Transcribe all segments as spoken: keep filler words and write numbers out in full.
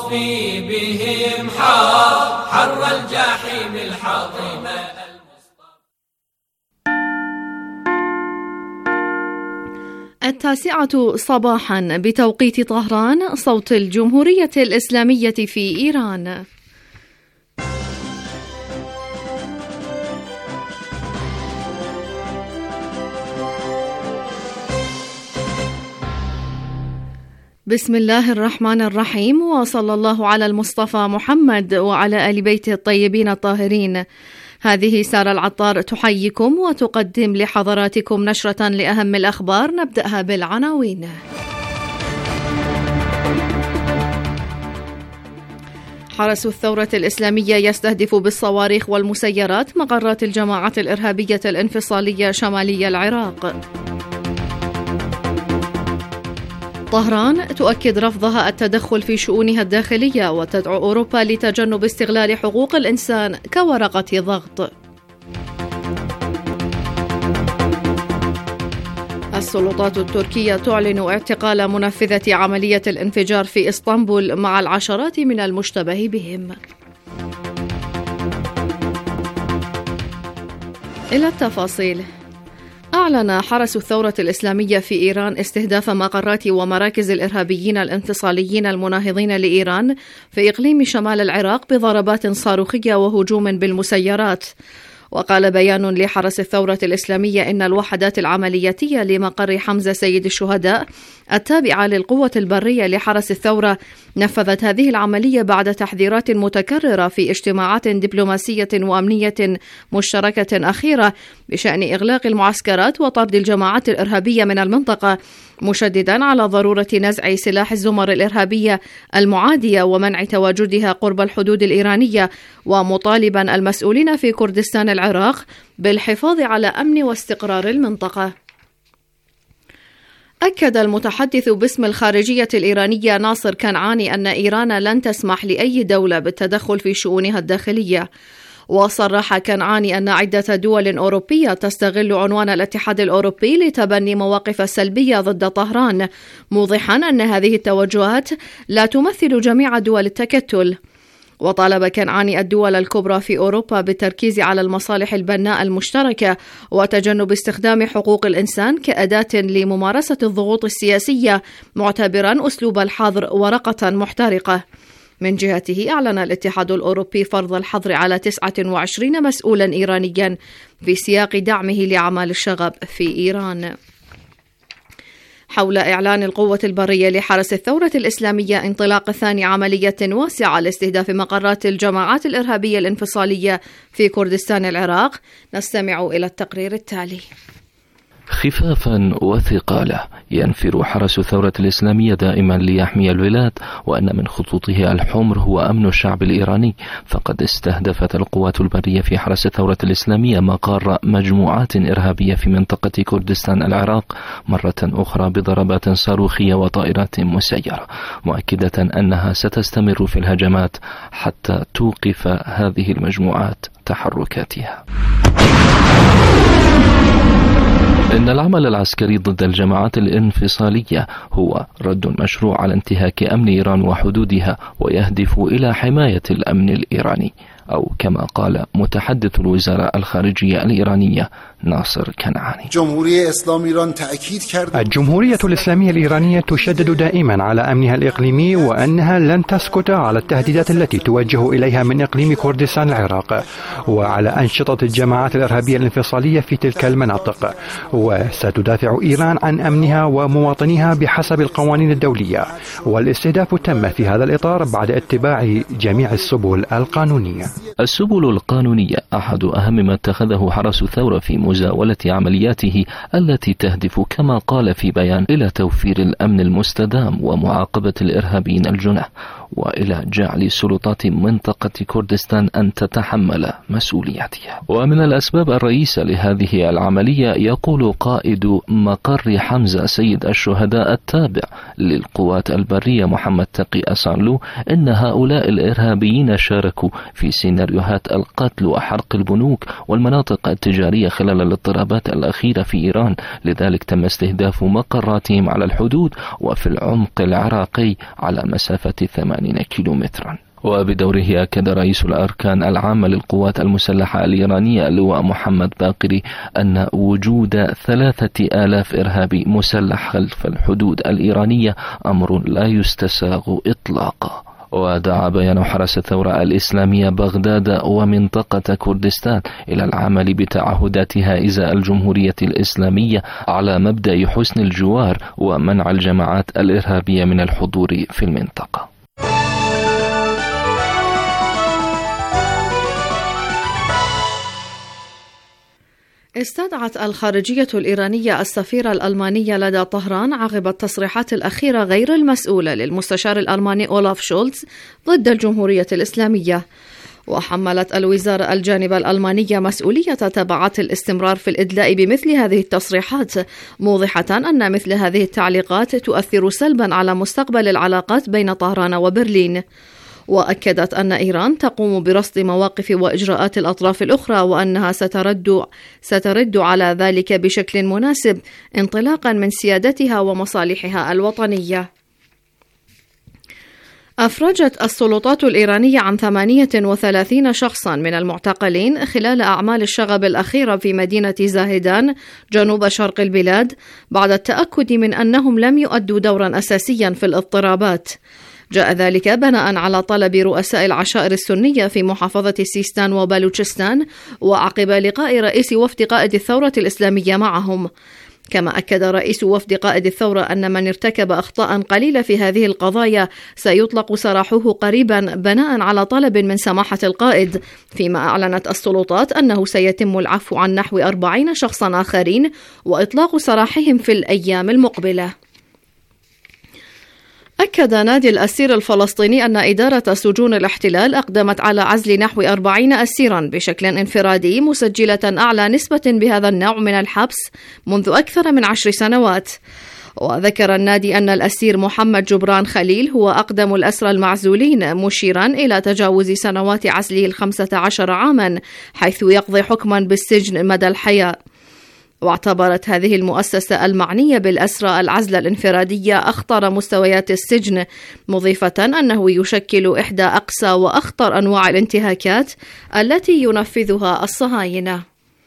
واطفي بهم حار حر الجحيم الحاطمة. التاسعة صباحا بتوقيت طهران، صوت الجمهورية الإسلامية في إيران. بسم الله الرحمن الرحيم، وصلى الله على المصطفى محمد وعلى آل بيته الطيبين الطاهرين. هذه سارة العطار تحييكم وتقدم لحضراتكم نشرة لأهم الأخبار. نبدأها بالعناوين. حرس الثورة الإسلامية يستهدف بالصواريخ والمسيرات مقرات الجماعات الإرهابية الانفصالية شمالي العراق. طهران تؤكد رفضها التدخل في شؤونها الداخلية وتدعو أوروبا لتجنب استغلال حقوق الإنسان كورقة ضغط. السلطات التركية تعلن اعتقال منفذة عملية الانفجار في إسطنبول مع العشرات من المشتبه بهم. إلى التفاصيل. أعلن حرس الثورة الإسلامية في إيران استهداف مقرات ومراكز الإرهابيين الانفصاليين المناهضين لإيران في إقليم شمال العراق بضربات صاروخية وهجوم بالمسيرات. وقال بيان لحرس الثورة الإسلامية إن الوحدات العملياتية لمقر حمزة سيد الشهداء التابعة للقوة البرية لحرس الثورة نفذت هذه العملية بعد تحذيرات متكررة في اجتماعات دبلوماسية وأمنية مشتركة أخيرة بشأن إغلاق المعسكرات وطرد الجماعات الإرهابية من المنطقة، مشددا على ضرورة نزع سلاح الزمر الإرهابية المعادية ومنع تواجدها قرب الحدود الإيرانية، ومطالبا المسؤولين في كردستان العراق بالحفاظ على أمن واستقرار المنطقة. أكد المتحدث باسم الخارجية الإيرانية ناصر كنعاني أن إيران لن تسمح لأي دولة بالتدخل في شؤونها الداخلية. وصرح كنعاني أن عدة دول أوروبية تستغل عنوان الاتحاد الأوروبي لتبني مواقف سلبية ضد طهران، موضحا أن هذه التوجهات لا تمثل جميع دول التكتل. وطالب كنعاني الدول الكبرى في أوروبا بالتركيز على المصالح البناء المشتركة وتجنب استخدام حقوق الإنسان كأداة لممارسة الضغوط السياسية، معتبرا أسلوب الحظر ورقة محترقة. من جهته أعلن الاتحاد الأوروبي فرض الحظر على تسعة وعشرين مسؤولا إيرانيا في سياق دعمه لأعمال الشغب في إيران. حول إعلان القوة البرية لحرس الثورة الإسلامية انطلاق ثاني عملية واسعة لاستهداف مقرات الجماعات الإرهابية الانفصالية في كردستان العراق، نستمع إلى التقرير التالي. خفافا وثقالا ينفر حرس الثورة الإسلامية دائما ليحمي البلاد، وأن من خطوطه الحمر هو أمن الشعب الإيراني، فقد استهدفت القوات البرية في حرس الثورة الإسلامية مقر مجموعات إرهابية في منطقة كردستان العراق مرة أخرى بضربات صاروخية وطائرات مسيرة، مؤكدة أنها ستستمر في الهجمات حتى توقف هذه المجموعات تحركاتها. إن العمل العسكري ضد الجماعات الانفصالية هو رد مشروع على انتهاك أمن إيران وحدودها، ويهدف إلى حماية الأمن الإيراني، أو كما قال متحدث الوزارة الخارجية الإيرانية ناصر كنعاني. الجمهورية الإسلامية الإيرانية تشدد دائما على أمنها الإقليمي، وأنها لن تسكت على التهديدات التي توجه إليها من إقليم كردستان العراق وعلى أنشطة الجماعات الإرهابية الانفصالية في تلك المناطق، وستدافع إيران عن أمنها ومواطنيها بحسب القوانين الدولية، والاستهداف تم في هذا الإطار بعد اتباع جميع السبل القانونية. السبل القانونية أحد أهم ما اتخذه حرس الثورة في مزاولة عملياته التي تهدف كما قال في بيان إلى توفير الأمن المستدام ومعاقبة الإرهابيين الجنح، وإلى جعل سلطات منطقة كردستان أن تتحمل مسؤوليتها. ومن الأسباب الرئيسة لهذه العملية يقول قائد مقر حمزة سيد الشهداء التابع للقوات البرية محمد تقي أسانلو إن هؤلاء الإرهابيين شاركوا في سيناريوهات القتل وحرق البنوك والمناطق التجارية خلال الاضطرابات الأخيرة في إيران، لذلك تم استهداف مقراتهم على الحدود وفي العمق العراقي على مسافة ثمانين وثمانين كيلومترا. وبدوره أكد رئيس الأركان العامة للقوات المسلحة الإيرانية اللواء محمد باقري أن وجود ثلاثة آلاف إرهابي مسلح خلف الحدود الإيرانية أمر لا يستساغ إطلاقا. ودعا بيان حرس الثورة الإسلامية بغداد ومنطقة كردستان إلى العمل بتعهداتها إزاء الجمهورية الإسلامية على مبدأ حسن الجوار ومنع الجماعات الإرهابية من الحضور في المنطقة. استدعت الخارجية الإيرانية السفير الألماني لدى طهران عقب التصريحات الأخيرة غير المسؤولة للمستشار الألماني أولاف شولتز ضد الجمهورية الإسلامية. وحملت الوزارة الجانب الألماني مسؤولية تبعات الاستمرار في الإدلاء بمثل هذه التصريحات، موضحة أن مثل هذه التعليقات تؤثر سلبا على مستقبل العلاقات بين طهران وبرلين. وأكدت أن إيران تقوم برصد مواقف وإجراءات الأطراف الأخرى وأنها سترد سترد على ذلك بشكل مناسب انطلاقا من سيادتها ومصالحها الوطنية. أفرجت السلطات الإيرانية عن ثمانية وثلاثين شخصا من المعتقلين خلال أعمال الشغب الأخيرة في مدينة زاهدان جنوب شرق البلاد بعد التأكد من أنهم لم يؤدوا دورا أساسيا في الاضطرابات. جاء ذلك بناء على طلب رؤساء العشائر السنية في محافظة سيستان وبلوتشستان وعقب لقاء رئيس وفد قائد الثورة الإسلامية معهم. كما أكد رئيس وفد قائد الثورة أن من ارتكب أخطاء قليلة في هذه القضايا سيطلق سراحه قريبا بناء على طلب من سماحة القائد، فيما أعلنت السلطات أنه سيتم العفو عن نحو أربعين شخصا آخرين وإطلاق سراحهم في الأيام المقبلة. أكد نادي الأسير الفلسطيني أن إدارة سجون الاحتلال أقدمت على عزل نحو أربعين أسيرا بشكل انفرادي، مسجلة أعلى نسبة بهذا النوع من الحبس منذ أكثر من عشر سنوات. وذكر النادي أن الأسير محمد جبران خليل هو أقدم الأسرى المعزولين، مشيرا إلى تجاوز سنوات عزله الخمسة عشر عاما، حيث يقضي حكما بالسجن مدى الحياة. واعتبرت هذه المؤسسة المعنية بالأسرى العزل الانفرادية أخطر مستويات السجن، مضيفة أنه يشكل إحدى أقسى وأخطر أنواع الانتهاكات التي ينفذها الصهاينة.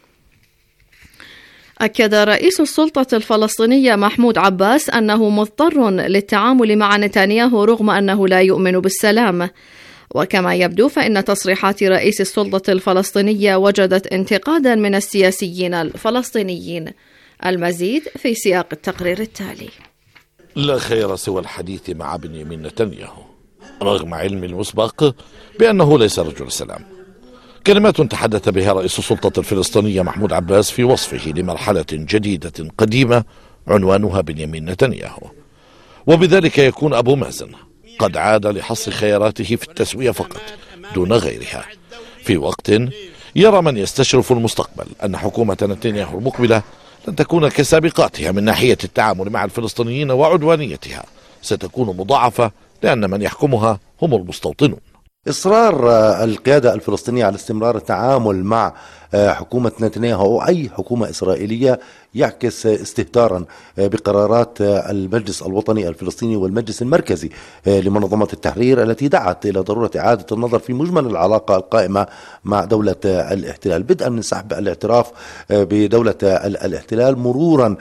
أكد رئيس السلطة الفلسطينية محمود عباس أنه مضطر للتعامل مع نتنياهو رغم أنه لا يؤمن بالسلام. وكما يبدو فإن تصريحات رئيس السلطة الفلسطينية وجدت انتقادا من السياسيين الفلسطينيين. المزيد في سياق التقرير التالي. لا خير سوى الحديث مع بنيامين نتنياهو رغم علم المسبق بأنه ليس رجل سلام. كلمات تحدث بها رئيس السلطة الفلسطينية محمود عباس في وصفه لمرحلة جديدة قديمة عنوانها بنيامين نتنياهو، وبذلك يكون أبو مازن قد عاد لحصر خياراته في التسوية فقط دون غيرها، في وقت يرى من يستشرف المستقبل أن حكومة نتنياهو المقبلة لن تكون كسابقاتها من ناحية التعامل مع الفلسطينيين، وعدوانيتها ستكون مضاعفة لأن من يحكمها هم المستوطنون. إصرار القيادة الفلسطينية على استمرار التعامل مع حكومة نتنياهو أو أي حكومة إسرائيلية يعكس استهتارا بقرارات المجلس الوطني الفلسطيني والمجلس المركزي لمنظمة التحرير التي دعت إلى ضرورة إعادة النظر في مجمل العلاقة القائمة مع دولة الاحتلال، بدءا من سحب الاعتراف بدولة الاحتلال مرورا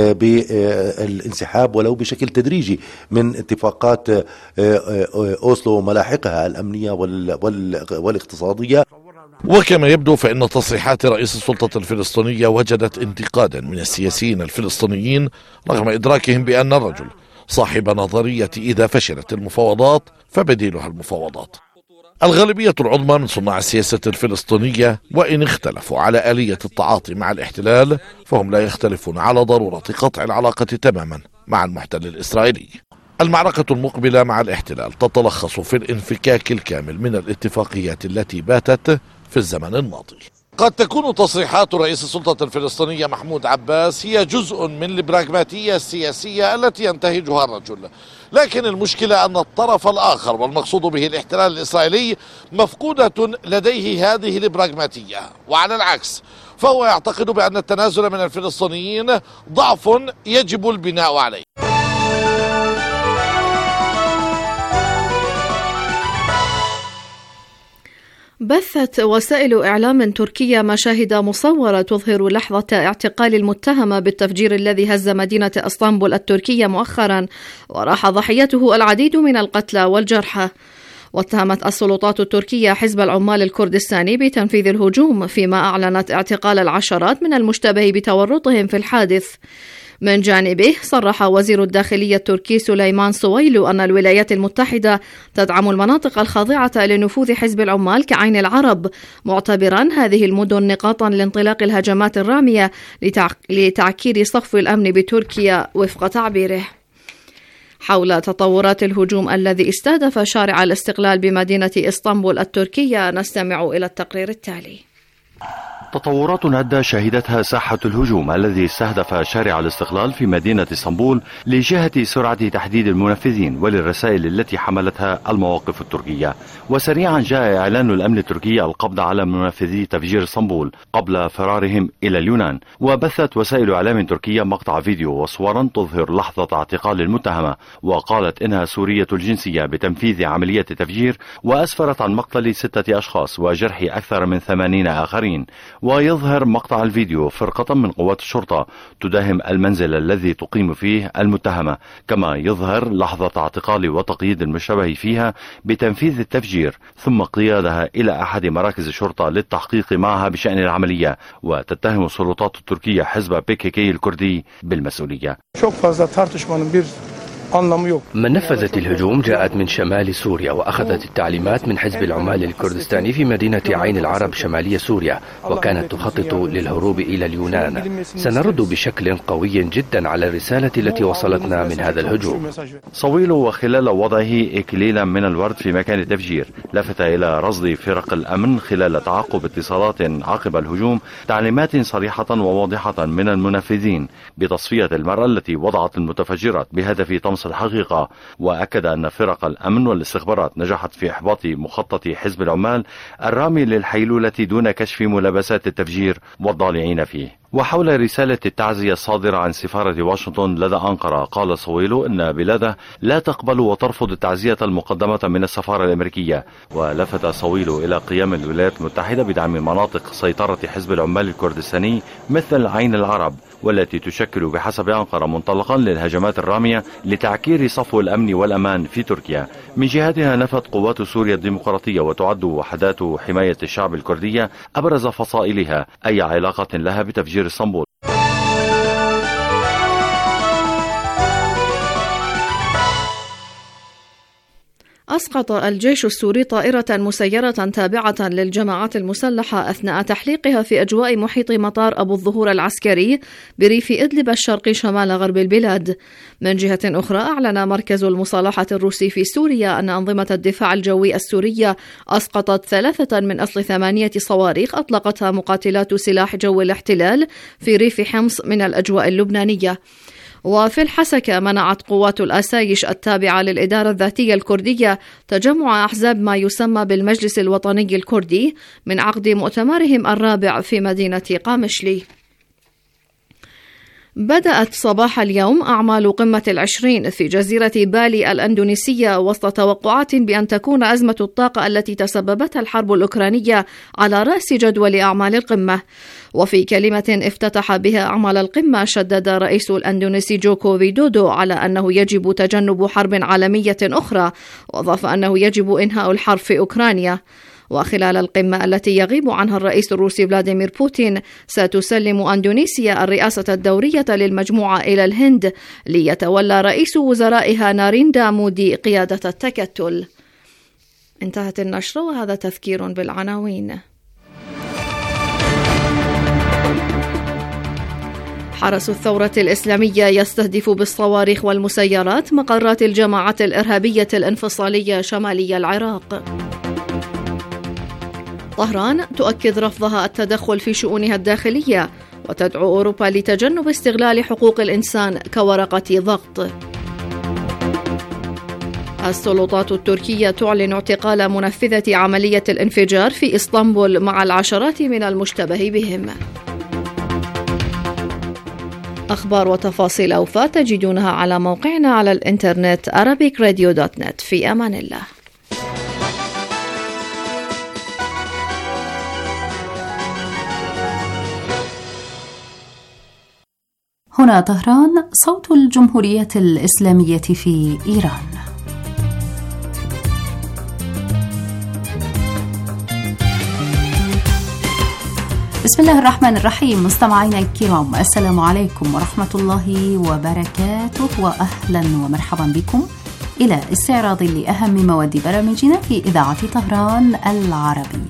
بالانسحاب ولو بشكل تدريجي من اتفاقات أوسلو وملاحقها الأمنية والاقتصادية. وكما يبدو فإن تصريحات رئيس السلطة الفلسطينية وجدت انتقادا من السياسيين الفلسطينيين رغم إدراكهم بأن الرجل صاحب نظرية إذا فشلت المفاوضات فبديلها المفاوضات. الغالبية العظمى من صناع السياسة الفلسطينية وإن اختلفوا على آلية التعاطي مع الاحتلال فهم لا يختلفون على ضرورة قطع العلاقة تماما مع المحتل الإسرائيلي. المعركة المقبلة مع الاحتلال تتلخص في الانفكاك الكامل من الاتفاقيات التي باتت في الزمن الماضي. قد تكون تصريحات رئيس السلطة الفلسطينية محمود عباس هي جزء من البراغماتية السياسية التي ينتهجها الرجل، لكن المشكلة أن الطرف الآخر والمقصود به الاحتلال الإسرائيلي مفقودة لديه هذه البراغماتية، وعلى العكس فهو يعتقد بأن التنازل من الفلسطينيين ضعف يجب البناء عليه. بثت وسائل إعلام تركية مشاهد مصورة تظهر لحظة اعتقال المتهم بالتفجير الذي هز مدينة اسطنبول التركية مؤخرا وراح ضحيته العديد من القتلى والجرحى. واتهمت السلطات التركية حزب العمال الكردستاني بتنفيذ الهجوم، فيما أعلنت اعتقال العشرات من المشتبه بتورطهم في الحادث. من جانبه صرح وزير الداخلية التركي سليمان سويلو أن الولايات المتحدة تدعم المناطق الخاضعة لنفوذ حزب العمال كعين العرب، معتبرا هذه المدن نقاطا لانطلاق الهجمات الرامية لتعكير صفو الأمن بتركيا وفق تعبيره. حول تطورات الهجوم الذي استهدف شارع الاستقلال بمدينة اسطنبول التركية نستمع إلى التقرير التالي. تطورات عدة شهدتها ساحة الهجوم الذي استهدف شارع الاستقلال في مدينة اسطنبول لجهة سرعة تحديد المنفذين وللرسائل التي حملتها المواقف التركية. وسريعا جاء إعلان الأمن التركي القبض على منفذي تفجير اسطنبول قبل فرارهم إلى اليونان. وبثت وسائل إعلام تركية مقطع فيديو وصورا تظهر لحظة اعتقال المتهمة، وقالت إنها سورية الجنسية بتنفيذ عملية تفجير، وأسفرت عن مقتل ستة أشخاص وجرح أكثر من ثمانين آخرين. ويظهر مقطع الفيديو فرقة من قوات الشرطة تداهم المنزل الذي تقيم فيه المتهمة، كما يظهر لحظة اعتقال وتقييد المشتبه فيها بتنفيذ التفجير ثم قيادها إلى أحد مراكز الشرطة للتحقيق معها بشأن العملية. وتتهم السلطات التركية حزب بي كي كي الكردي بالمسؤولية. من نفذت الهجوم جاءت من شمال سوريا وأخذت التعليمات من حزب العمال الكردستاني في مدينة عين العرب شمالية سوريا، وكانت تخطط للهروب إلى اليونان. سنرد بشكل قوي جدا على الرسالة التي وصلتنا من هذا الهجوم. صويل وخلال وضعه إكليلا من الورد في مكان التفجير لفت إلى رصد فرق الأمن خلال تعقب اتصالات عقب الهجوم تعليمات صريحة وواضحة من المنفذين بتصفية المرأة التي وضعت المتفجرات بهدف طمس الحقيقة. وأكد أن فرق الأمن والاستخبارات نجحت في إحباط مخطط حزب العمال الرامي للحيلولة دون كشف ملابسات التفجير والضالعين فيه. وحول رسالة التعزية الصادرة عن سفارة واشنطن لدى أنقرة، قال صويلو إن بلاده لا تقبل وترفض التعزية المقدمة من السفارة الأمريكية. ولفت صويلو إلى قيام الولايات المتحدة بدعم مناطق سيطرة حزب العمال الكردستاني مثل عين العرب، والتي تشكل بحسب أنقرة منطلقا للهجمات الرامية لتعكير صفو الأمن والأمان في تركيا. من جهتها نفت قوات سوريا الديمقراطية وتعد وحدات حماية الشعب الكردية أبرز فصائلها أي علاقة لها بتفجير اسطنبول. أسقط الجيش السوري طائرة مسيرة تابعة للجماعات المسلحة أثناء تحليقها في أجواء محيط مطار أبو الظهور العسكري بريف إدلب الشرقي شمال غرب البلاد. من جهة أخرى أعلن مركز المصالحة الروسي في سوريا أن أنظمة الدفاع الجوي السورية أسقطت ثلاثة من أصل ثمانية صواريخ أطلقتها مقاتلات سلاح جو الاحتلال في ريف حمص من الأجواء اللبنانية. وفي الحسكة منعت قوات الأسايش التابعة للإدارة الذاتية الكردية تجمع أحزاب ما يسمى بالمجلس الوطني الكردي من عقد مؤتمرهم الرابع في مدينة قامشلي. بدأت صباح اليوم أعمال قمة العشرين في جزيرة بالي الأندونيسية وسط توقعات بأن تكون أزمة الطاقة التي تسببتها الحرب الأوكرانية على رأس جدول أعمال القمة. وفي كلمة افتتح بها أعمال القمة شدد رئيس الأندونيسي جوكو ويدودو على أنه يجب تجنب حرب عالمية أخرى، وأضاف أنه يجب إنهاء الحرب في أوكرانيا. وخلال القمة التي يغيب عنها الرئيس الروسي فلاديمير بوتين ستسلم أندونيسيا الرئاسة الدورية للمجموعة إلى الهند ليتولى رئيس وزرائها ناريندا مودي قيادة التكتل. انتهت النشرة وهذا تذكير بالعناوين. حرس الثورة الإسلامية يستهدف بالصواريخ والمسيرات مقرات الجماعات الإرهابية الانفصالية شمالي العراق. طهران تؤكد رفضها التدخل في شؤونها الداخلية وتدعو أوروبا لتجنب استغلال حقوق الإنسان كورقة ضغط. السلطات التركية تعلن اعتقال منفذة عملية الانفجار في اسطنبول مع العشرات من المشتبه بهم. أخبار وتفاصيل أوفى تجدونها على موقعنا على الإنترنت arabic radio dot net. في أمان الله. هنا طهران، صوت الجمهورية الإسلامية في إيران. بسم الله الرحمن الرحيم. مستمعينا الكرام، السلام عليكم ورحمة الله وبركاته، وأهلا ومرحبا بكم إلى استعراض لأهم مواد برامجنا في إذاعة طهران العربي.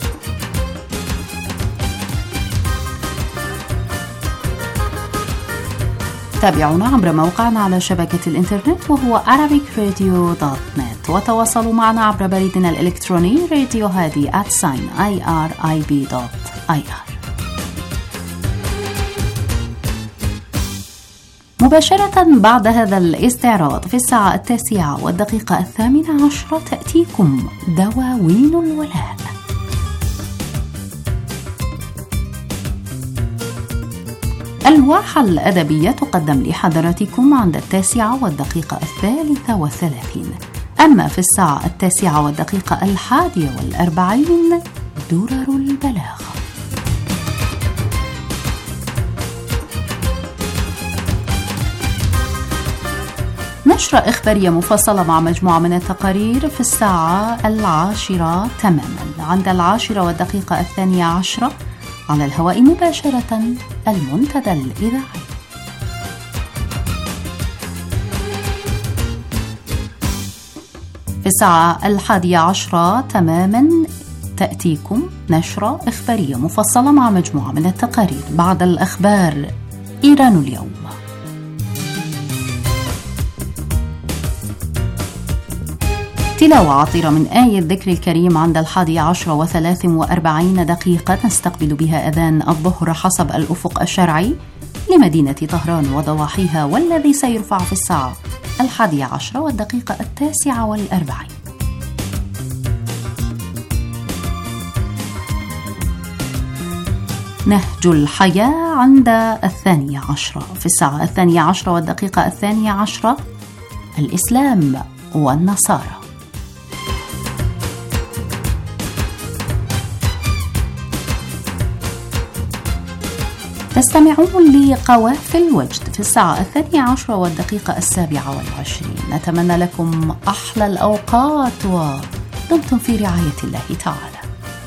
تابعونا عبر موقعنا على شبكة الإنترنت وهو arabic radio dot net، وتواصلوا معنا عبر بريدنا الإلكتروني راديو هادي at sign irib dot ir. مباشرة بعد هذا الاستعراض في الساعة التاسعة والدقيقة الثامنة عشرة تأتيكم دواوين الولاء. الواحة الأدبية تقدم لحضراتكم عند التاسعة والدقيقة الثالثة والثلاثين. أما في الساعة التاسعة والدقيقة الحادية والأربعين درر البلاغة. نشرة إخبارية مفصلة مع مجموعة من التقارير في الساعة العاشرة تماما. عند العاشرة والدقيقة الثانية عشرة على الهواء مباشرة المنتدى الإذاعي. في الساعة الحادية عشرة تماما تأتيكم نشرة إخبارية مفصلة مع مجموعة من التقارير. بعد الأخبار إيران اليوم. تلاوة عطيرة من آية الذكر الكريم عند الحادية عشرة وثلاث وأربعين دقيقة نستقبل بها أذان الظهر حسب الأفق الشرعي لمدينة طهران وضواحيها، والذي سيرفع في الساعة الحادية عشرة والدقيقة التاسعة والأربعين. نهج الحياة عند الثانية عشرة. في الساعة الثانية عشرة والدقيقة الثانية عشرة الإسلام والنصارى. تستمعون لقوافل وجد في الساعة الثانية عشرة والدقيقة السابعة والعشرين. نتمنى لكم أحلى الأوقات ودمتم في رعاية الله تعالى.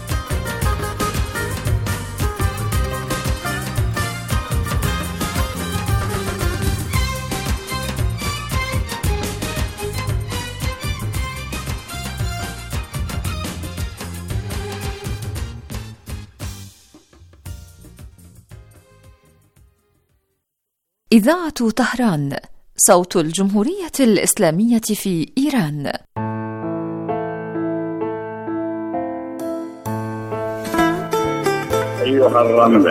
إذاعة طهران، صوت الجمهورية الإسلامية في إيران. أيها الرملة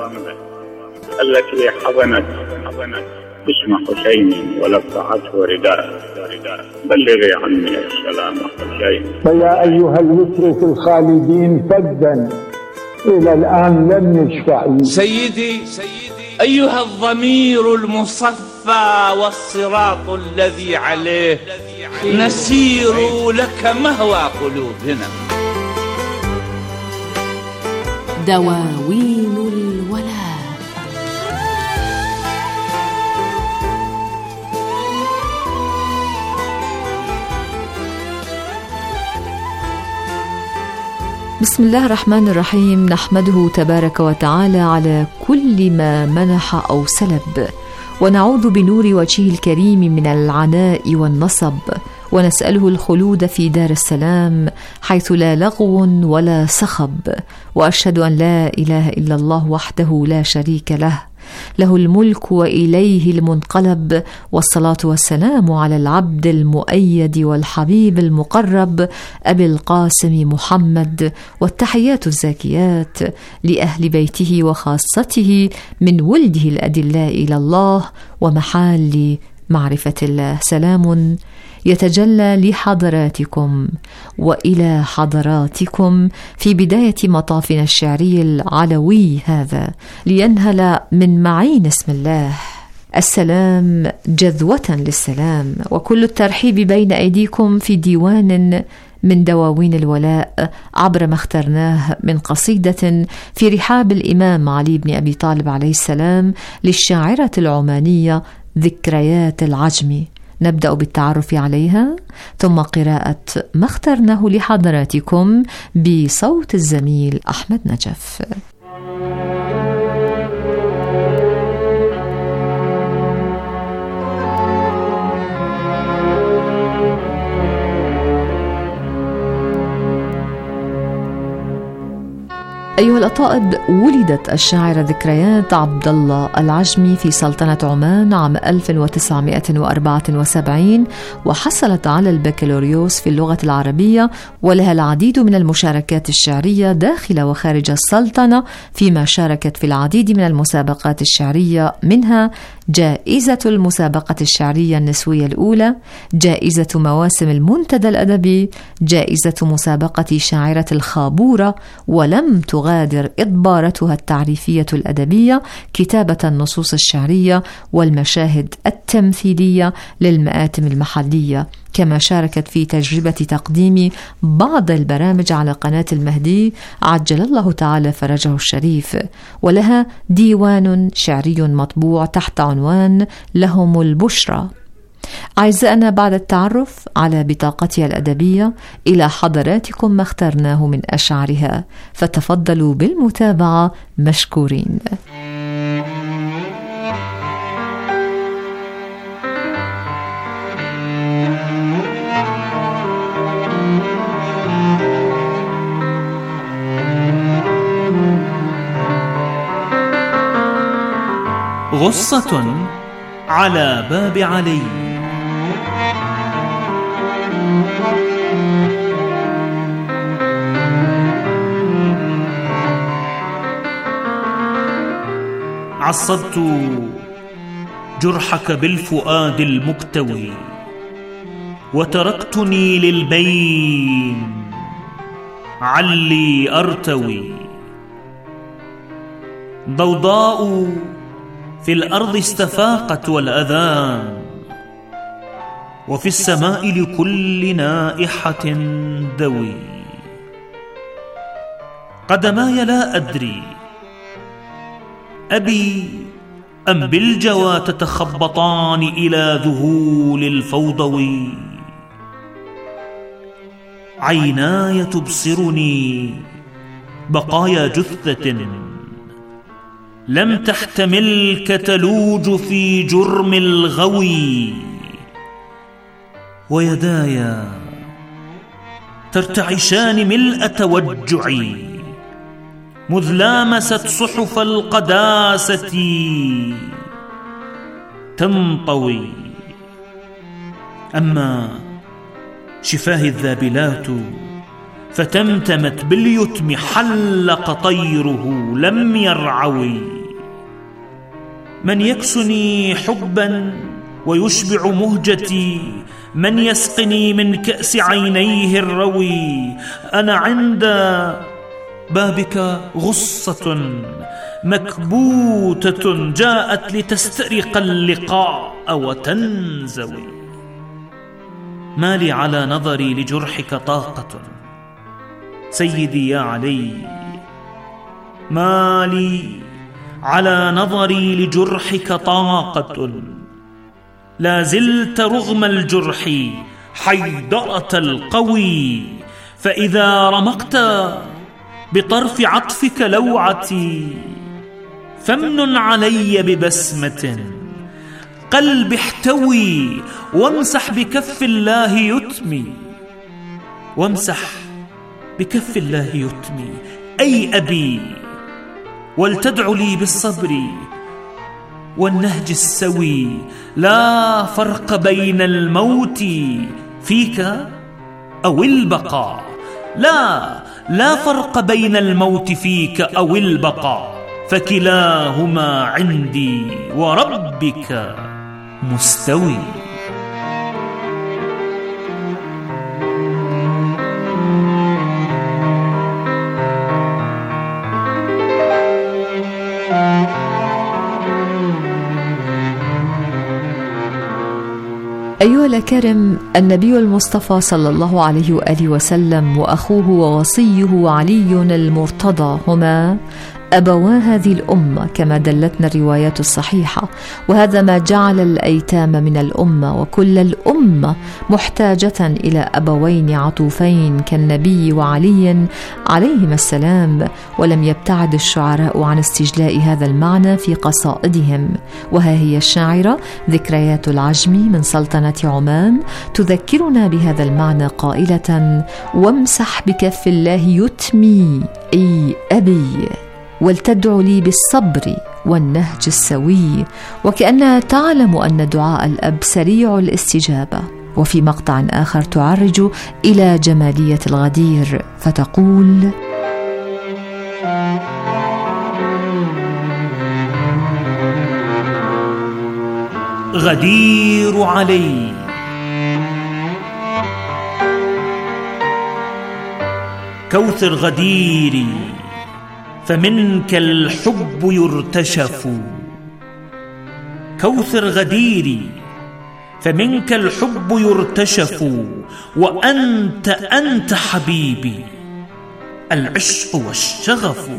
التي حضنت اسم حسين ولفعته رداء، بلغي عني السلام حسين. فيا أيها المترك الخالدين فدا إلى الآن لم يشفع. سيدي أيها الضمير المصفى والصراط الذي عليه نسير لك مهوى قلوبنا. دواوين الولاء. بسم الله الرحمن الرحيم. نحمده تبارك وتعالى على كل ما منح أو سلب، ونعوذ بنور وجهه الكريم من العناء والنصب، ونسأله الخلود في دار السلام حيث لا لغو ولا صخب. وأشهد أن لا إله إلا الله وحده لا شريك له، له الملك وإليه المنقلب، والصلاة والسلام على العبد المؤيد والحبيب المقرب أبي القاسم محمد، والتحيات الزاكيات لأهل بيته وخاصته من ولده الأدلاء إلى الله ومحال معرفة الله. سلام يتجلى لحضراتكم وإلى حضراتكم في بداية مطافنا الشعري العلوي هذا، لينهل من معين اسم الله السلام جذوة للسلام، وكل الترحيب بين أيديكم في ديوان من دواوين الولاء عبر ما اخترناه من قصيدة في رحاب الإمام علي بن أبي طالب عليه السلام للشاعرة العمانية ذكريات العجمي. نبدأ بالتعرف عليها ثم قراءة ما اخترناه لحضراتكم بصوت الزميل أحمد نجف. أيها الأطائب، ولدت الشاعرة ذكريات عبد الله العجمي في سلطنة عمان عام ألف وتسعمائة وأربعة وسبعين، وحصلت على البكالوريوس في اللغة العربية، ولها العديد من المشاركات الشعرية داخل وخارج السلطنة، فيما شاركت في العديد من المسابقات الشعرية، منها جائزة المسابقة الشعرية النسوية الأولى، جائزة مواسم المنتدى الأدبي، جائزة مسابقة شاعرة الخابورة، ولم تغادر إضبارتها التعريفية الأدبية كتابة النصوص الشعرية والمشاهد التمثيلية للمآتم المحلية، كما شاركت في تجربة تقديم بعض البرامج على قناة المهدي عجل الله تعالى فرجه الشريف، ولها ديوان شعري مطبوع تحت عنوان لهم البشرى. أعزائنا، بعد التعرف على بطاقتها الأدبية، إلى حضراتكم ما اخترناه من أشعارها، فتفضلوا بالمتابعة مشكورين. غصة على باب علي. عصبت جرحك بالفؤاد المكتوي، وتركتني للبين علي أرتوي. ضوضاء في الأرض استفاقت والأذان، وفي السماء لكل نائحة دوي. قدماي لا أدري أبي أم بالجوى تتخبطان إلى ذهول الفوضوي. عيناي تبصرني بقايا جثة لم تحتملك تلوج في جرم الغوي. ويداي ترتعشان ملء توجعي مذ لامست صحف القداسة تنطوي. أما شفاهي الذابلات فتمتمت باليتم حلق طيره لم يرعوي. من يكسني حبا ويشبع مهجتي، من يسقني من كأس عينيه الروي. أنا عند بابك غصة مكبوتة جاءت لتسترق اللقاء وتنزوي. ما لي على نظري لجرحك طاقة سيدي يا علي، ما لي على نظري لجرحك طاقة. لا زلت رغم الجرح حيدرة القوي، فإذا رمقت بطرف عطفك لوعتي فامنن علي ببسمة. قلبي احتوي وامسح بكف الله يتمي، وامسح بكف الله يتمي أي أبي، ولتدع لي بالصبر والنهج السوي. لا فرق بين الموت فيك أو البقاء، لا لا فرق بين الموت فيك أو البقاء، فكلاهما عندي وربك مستوي. أيها الأكارم، النبي المصطفى صلى الله عليه وآله وسلم وأخوه ووصيه علي المرتضى هما أبوا هذه الأمة كما دلتنا الروايات الصحيحة، وهذا ما جعل الأيتام من الأمة وكل الأمة محتاجة إلى أبوين عطوفين كالنبي وعلي عليهما السلام. ولم يبتعد الشعراء عن استجلاء هذا المعنى في قصائدهم، وها هي الشاعرة ذكريات العجمي من سلطنة عمان تذكرنا بهذا المعنى قائلة: وامسح بكف الله يتمي أي أبي، ولتدعو لي بالصبر والنهج السوي، وكأنها تعلم أن دعاء الأب سريع الاستجابة. وفي مقطع آخر تعرج إلى جمالية الغدير فتقول: غدير علي كوثر غديري، فمنك الحب يرتشف. كوثر غديري فمنك الحب يرتشف، وأنت أنت حبيبي العشق والشغف.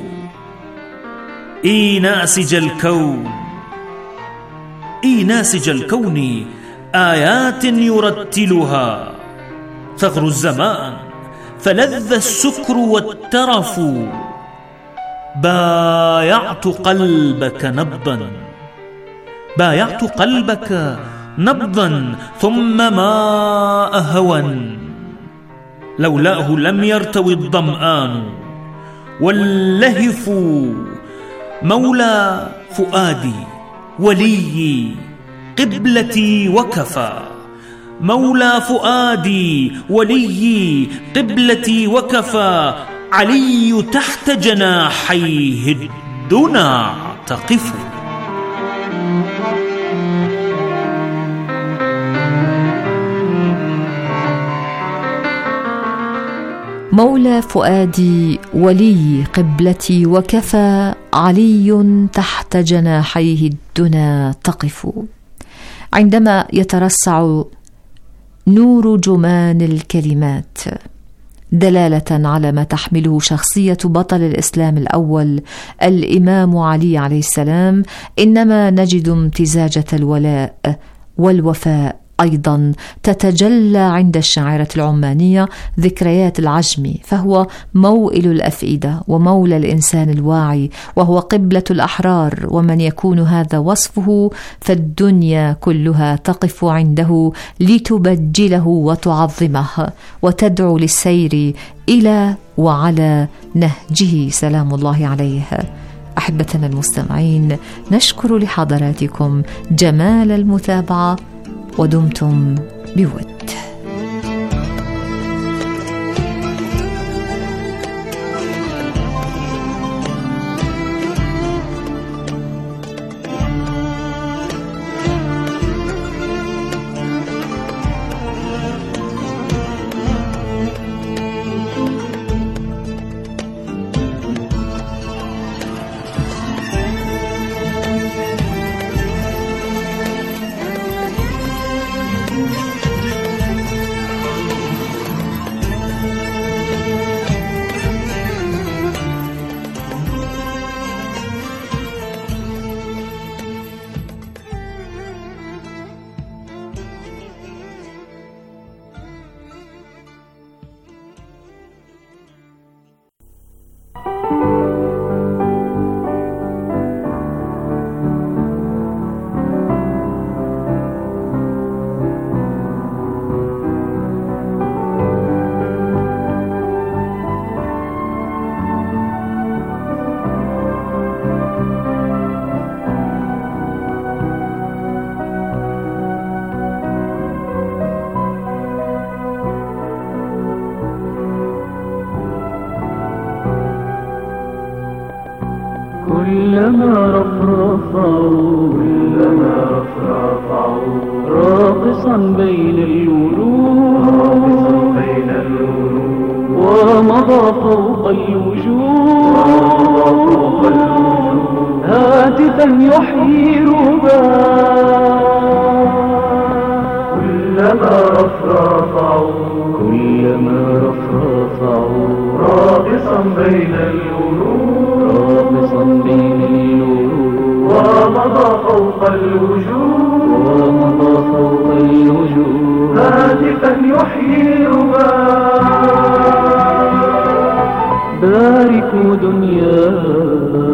إي ناسج الكون إي ناسج الكون آيات يرتلها، ثغر الزمان فلذ السكر والترف. بايعت قلبك نبضا بايعت قلبك نبضا ثم ماء هوى، لولاه لم يرتوي الظمآن واللهف. مولى فؤادي وليي قبلتي وكفى، مولى فؤادي وليي قبلتي وكفى. علي تحت جناحيه الدنا تقف. مولى فؤادي ولي قبلتي وكفى، علي تحت جناحيه الدنا تقف. عندما يترسع نور جمان الكلمات دلالة على ما تحمله شخصية بطل الإسلام الأول الإمام علي عليه السلام، إنما نجد امتزاجة الولاء والوفاء أيضا تتجلى عند الشاعرة العمانية ذكريات العجمي، فهو موئل الأفئدة ومولى الإنسان الواعي، وهو قبلة الأحرار. ومن يكون هذا وصفه فالدنيا كلها تقف عنده لتبجله وتعظمه وتدعو للسير إلى وعلى نهجه سلام الله عليه. أحبتنا المستمعين، نشكر لحضراتكم جمال المتابعة، ودمتم بود. كلما رفرفوا كلما رفرفوا راقصا بين الورود بين الورود ومضى فوق الوجود هاتفا يحيي ربا. رفرفوا كلما رفرفوا راقصا بين الورود راقصا بين الورود ومضى فوق الوجود ومضى فوق الوجود هاتفا يحيي الرباط باركوا دنياه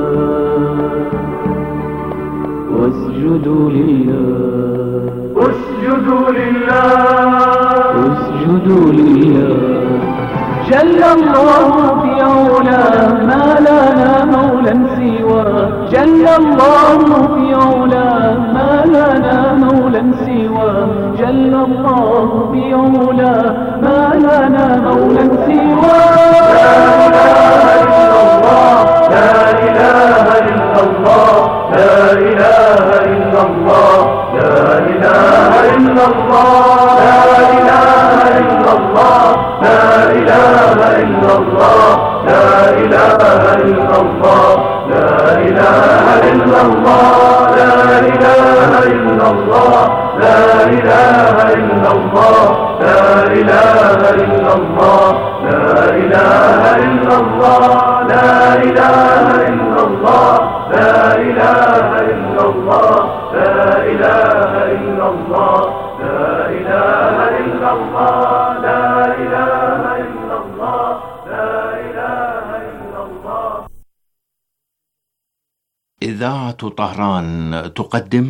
واسجدوا لله اسجدوا لله اسجدوا لله جل الله في علاه ما لنا مولا سواه جل الله في علاه ما لنا مولا سواه جل الله في علاه ما لنا مولا سواه لا اله الا الله لا اله الا الله لا اله الا الله لا اله الا الله لا اله الا الله لا اله الا الله لا اله الا الله لا اله الا الله لا اله الا الله لا اله الا الله لا اله الا الله لا اله الا الله لا اله الا الله لا اله الا الله لا اله الا الله لا اله الا الله لا اله الا الله. إذاعة طهران تقدم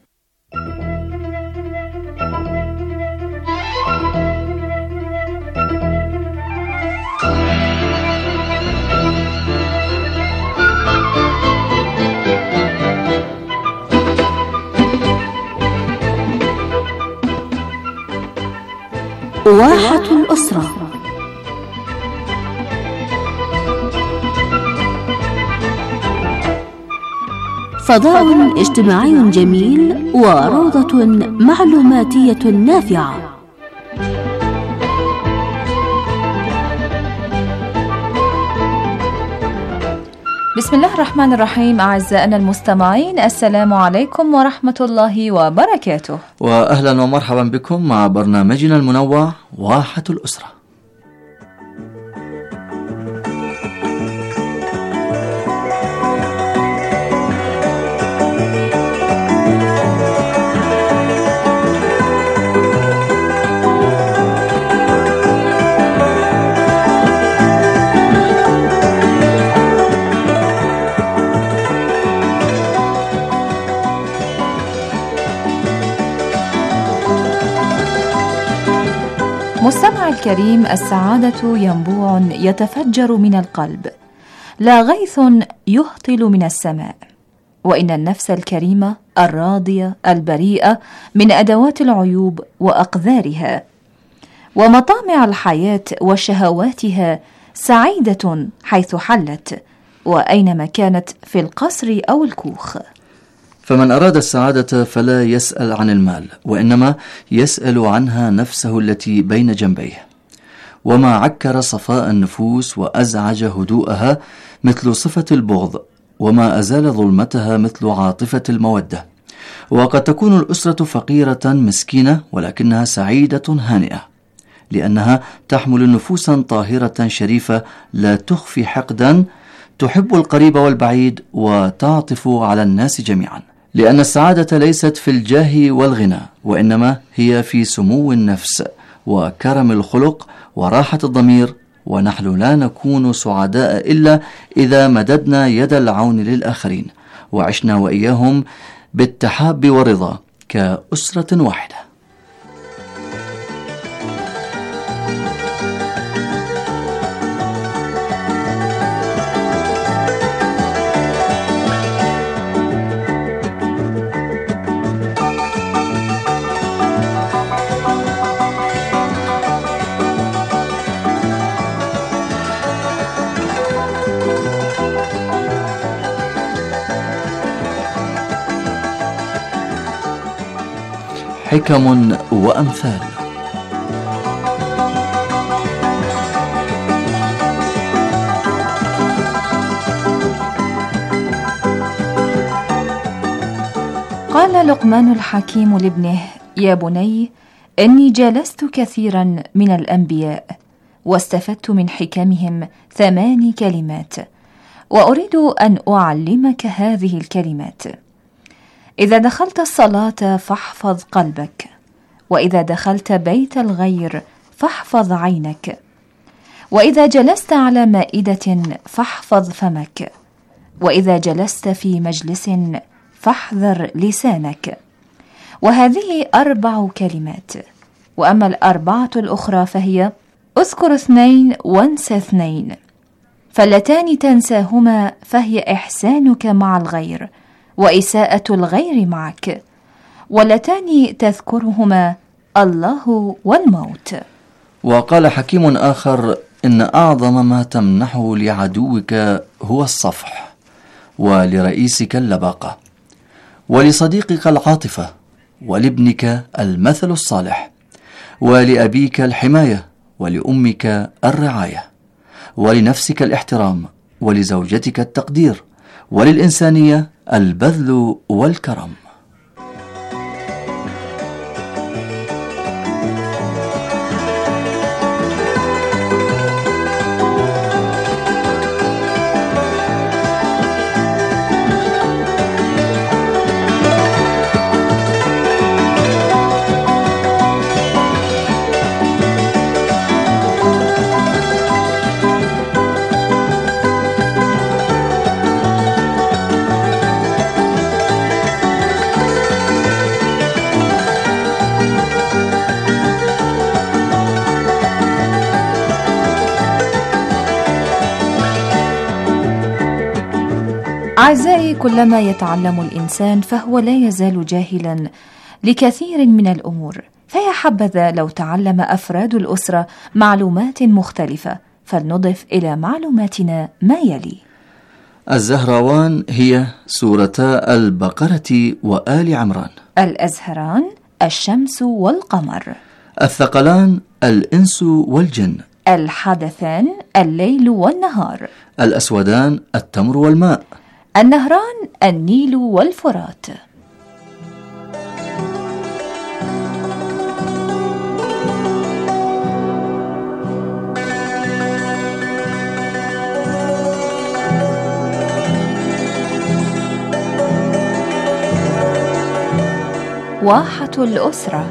واحة الأسرة. فضاء اجتماعي جميل وروضة معلوماتية نافعة. بسم الله الرحمن الرحيم. أعزائنا المستمعين، السلام عليكم ورحمة الله وبركاته، وأهلا ومرحبا بكم مع برنامجنا المنوع واحة الأسرة. مستمع الكريم، السعادة ينبوع يتفجر من القلب، لا غيث يهطل من السماء، وإن النفس الكريمة الراضية البريئة من أدوات العيوب وأقذارها ومطامع الحياة وشهواتها سعيدة حيث حلت، وأينما كانت في القصر أو الكوخ. فمن أراد السعادة فلا يسأل عن المال، وإنما يسأل عنها نفسه التي بين جنبيه. وما عكر صفاء النفوس وأزعج هدوءها مثل صفة البغض، وما أزال ظلمتها مثل عاطفة المودة. وقد تكون الأسرة فقيرة مسكينة ولكنها سعيدة هانئة، لأنها تحمل نفوسا طاهرة شريفة لا تخفي حقدا، تحب القريب والبعيد وتعطف على الناس جميعا. لأن السعادة ليست في الجاه والغنى، وإنما هي في سمو النفس وكرم الخلق وراحة الضمير. ونحن لا نكون سعداء إلا إذا مددنا يد العون للآخرين وعشنا وإياهم بالتحاب والرضا كأسرة واحدة. حكم وأمثال. قال لقمان الحكيم لابنه: يا بني، إني جالست كثيرا من الأنبياء واستفدت من حكمهم ثماني كلمات، وأريد أن أعلمك هذه الكلمات. إذا دخلت الصلاة فاحفظ قلبك، وإذا دخلت بيت الغير فاحفظ عينك، وإذا جلست على مائدة فاحفظ فمك، وإذا جلست في مجلس فاحذر لسانك. وهذه أربع كلمات، وأما الأربعة الأخرى فهي: اذكر اثنين وانسى اثنين، فاللتان تنساهما فهي إحسانك مع الغير وإساءة الغير معك، واللتان تذكرهما الله والموت. وقال حكيم آخر: إن أعظم ما تمنحه لعدوك هو الصفح، ولرئيسك اللباقة، ولصديقك العاطفة، ولابنك المثل الصالح، ولأبيك الحماية، ولأمك الرعاية، ولنفسك الاحترام، ولزوجتك التقدير، وللإنسانية البذل والكرم. أعزائي، كلما يتعلم الإنسان فهو لا يزال جاهلا لكثير من الأمور، فيا حبذا لو تعلم أفراد الأسرة معلومات مختلفة. فلنضف إلى معلوماتنا ما يلي: الزهراوان هي سورتا البقرة وآل عمران. الأزهران الشمس والقمر. الثقلان الإنس والجن. الحدثان الليل والنهار. الأسودان التمر والماء. النهران النيل والفرات. واحة الأسرة.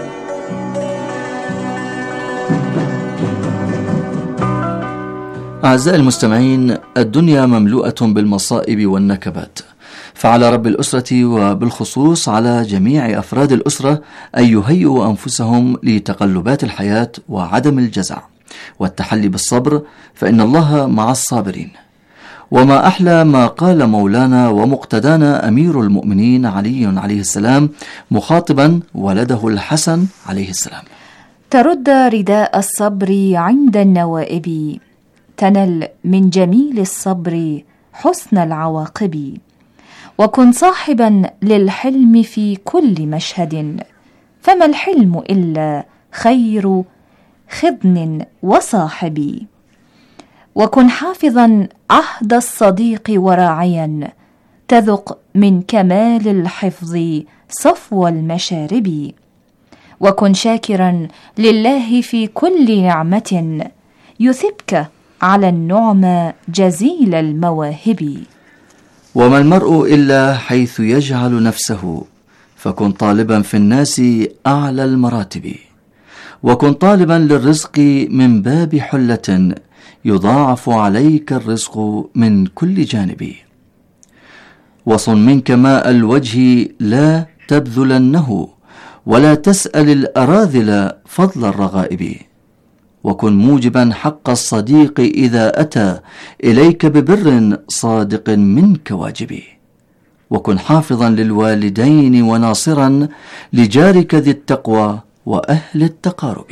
أعزائي المستمعين، الدنيا مملوءة بالمصائب والنكبات، فعلى رب الأسرة وبالخصوص على جميع أفراد الأسرة أن يهيئوا أنفسهم لتقلبات الحياة وعدم الجزع والتحلي بالصبر، فإن الله مع الصابرين. وما أحلى ما قال مولانا ومقتدانا أمير المؤمنين علي عليه السلام مخاطبا ولده الحسن عليه السلام: ترد رداء الصبر عند النوائب، تنل من جميل الصبر حسن العواقب، وكن صاحبا للحلم في كل مشهد، فما الحلم إلا خير خضن وصاحب، وكن حافظا عهد الصديق وراعيا، تذق من كمال الحفظ صفو المشارب، وكن شاكرا لله في كل نعمة، يثبك على النعمى جزيل المواهب. وما المرء إلا حيث يجعل نفسه، فكن طالبا في الناس أعلى المراتب، وكن طالبا للرزق من باب حلة، يضاعف عليك الرزق من كل جانب، وصن منك ماء الوجه لا تبذلنه، ولا تسأل الأراذل فضل الرغائب، وكن موجبا حق الصديق إذا أتى إليك ببر صادق منك واجب، وكن حافظا للوالدين وناصرا لجارك ذي التقوى وأهل التقارب.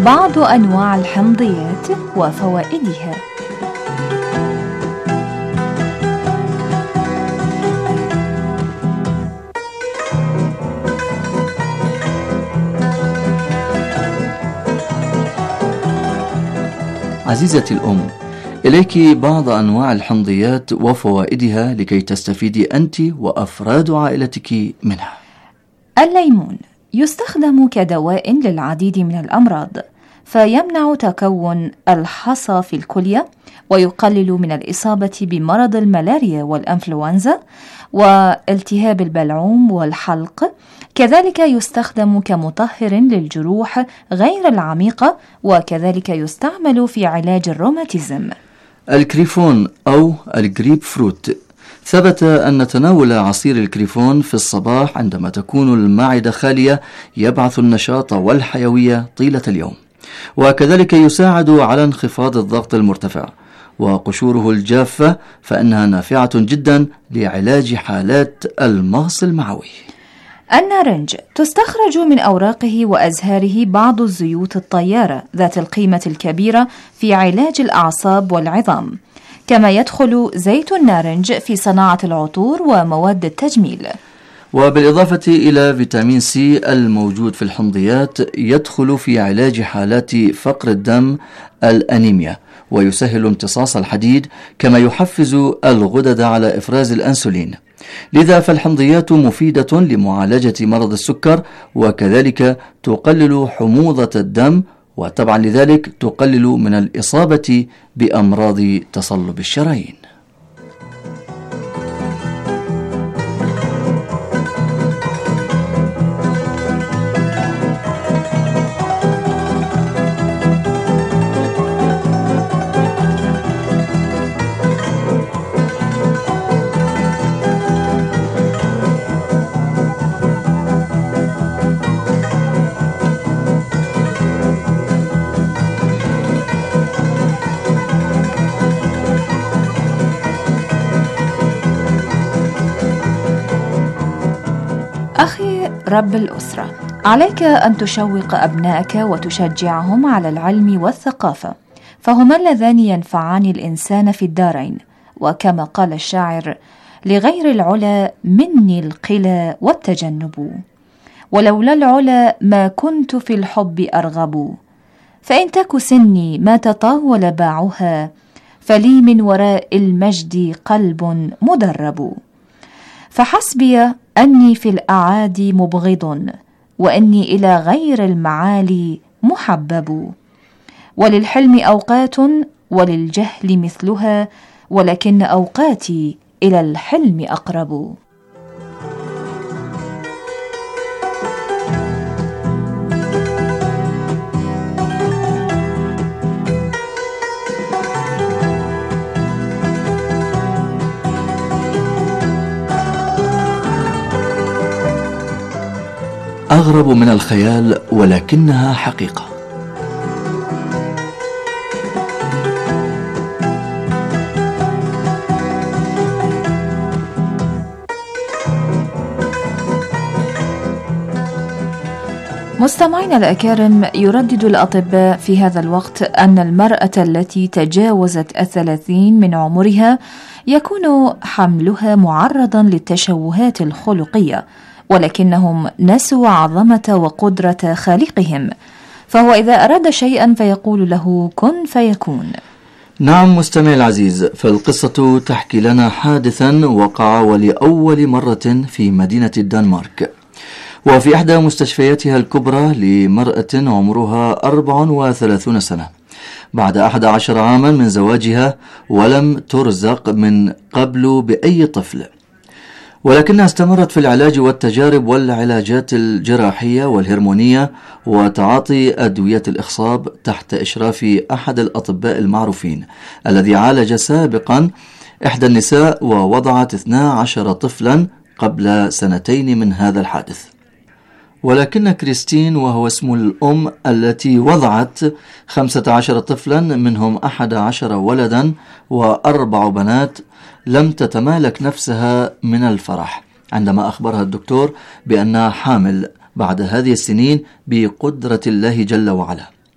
بعض أنواع الحمضيات وفوائدها. عزيزتي الأم، إليك بعض أنواع الحمضيات وفوائدها لكي تستفيدي أنت وأفراد عائلتك منها. الليمون يستخدم كدواء للعديد من الأمراض، فيمنع تكون الحصى في الكلية، ويقلل من الإصابة بمرض الملاريا والإنفلونزا والتهاب البلعوم والحلق. كذلك يستخدم كمطهر للجروح غير العميقة، وكذلك يستعمل في علاج الروماتيزم. الكريفون أو الجريب فروت، ثبت أن تناول عصير الكريفون في الصباح عندما تكون المعدة خالية يبعث النشاط والحيوية طيلة اليوم، وكذلك يساعد على انخفاض الضغط المرتفع. وقشوره الجافة فإنها نافعة جدا لعلاج حالات المغص المعوي. النارنج تستخرج من أوراقه وأزهاره بعض الزيوت الطيارة ذات القيمة الكبيرة في علاج الأعصاب والعظام، كما يدخل زيت النارنج في صناعة العطور ومواد التجميل. وبالإضافة إلى فيتامين سي الموجود في الحمضيات، يدخل في علاج حالات فقر الدم الأنيميا، ويسهل امتصاص الحديد، كما يحفز الغدد على إفراز الأنسولين. لذا فالحمضيات مفيدة لمعالجة مرض السكر، وكذلك تقلل حموضة الدم، وتبعا لذلك تقلل من الإصابة بأمراض تصلب الشرايين. أخي رب الأسرة، عليك أن تشوق أبنائك وتشجعهم على العلم والثقافة، فهما اللذان ينفعان الإنسان في الدارين. وكما قال الشاعر: لغير العلا مني القلا والتجنب، ولولا العلا ما كنت في الحب أرغب، فإن تك سني ما تطاول باعها، فلي من وراء المجد قلب مدرب. فحسبي أني في الأعادي مبغض، وأني إلى غير المعالي محبب. وللحلم أوقات وللجهل مثلها، ولكن أوقاتي إلى الحلم أقرب. أغرب من الخيال ولكنها حقيقة. مستمعينا الأكارم، يردد الأطباء في هذا الوقت أن المرأة التي تجاوزت الثلاثين من عمرها يكون حملها معرضا للتشوهات الخلقية، ولكنهم نسوا عظمة وقدرة خالقهم، فهو إذا أراد شيئا فيقول له كن فيكون. نعم مستمع العزيز، فالقصة تحكي لنا حادثا وقع ولأول مرة في مدينة الدنمارك، وفي إحدى مستشفياتها الكبرى لمرأة عمرها أربع وثلاثون سنة بعد أحد عشر عاما من زواجها، ولم ترزق من قبل بأي طفل، ولكنها استمرت في العلاج والتجارب والعلاجات الجراحية والهرمونية وتعاطي أدوية الإخصاب تحت إشراف أحد الأطباء المعروفين الذي عالج سابقا إحدى النساء ووضعت اثنا عشر طفلا قبل سنتين من هذا الحادث. ولكن كريستين، وهو اسم الأم التي وضعت خمسة عشر طفلا منهم أحد عشر ولدا وأربع بنات، لم تتمالك نفسها من الفرح عندما أخبرها الدكتور بأنها حامل بعد هذه السنين بقدرة الله جل وعلا.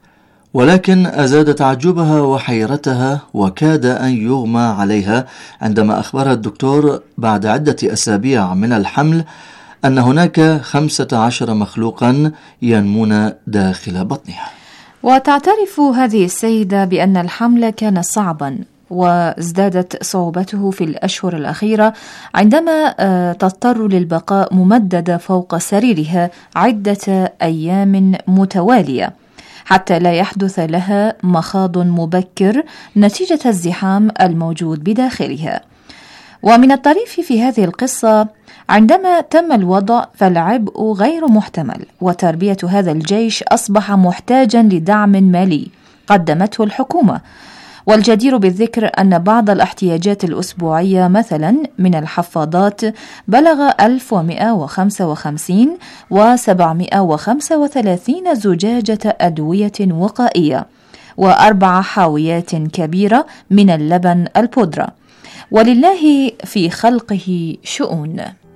ولكن أزاد تعجبها وحيرتها وكاد أن يغمى عليها عندما أخبرها الدكتور بعد عدة أسابيع من الحمل أن هناك خمسة عشر مخلوقا ينمون داخل بطنها. وتعترف هذه السيدة بأن الحمل كان صعبا، وازدادت صعوبته في الأشهر الأخيرة عندما تضطر للبقاء ممددة فوق سريرها عدة أيام متوالية حتى لا يحدث لها مخاض مبكر نتيجة الزحام الموجود بداخلها. ومن الطريف في هذه القصة عندما تم الوضع فالعبء غير محتمل، وتربية هذا الجيش أصبح محتاجا لدعم مالي قدمته الحكومة. والجدير بالذكر أن بعض الاحتياجات الأسبوعية مثلا من الحفاضات بلغ ألف ومئة وخمسة وخمسين وسبعمئة وخمسة وثلاثين زجاجة أدوية وقائية وأربع حاويات كبيرة من اللبن البودرة. ولله في خلقه شؤون.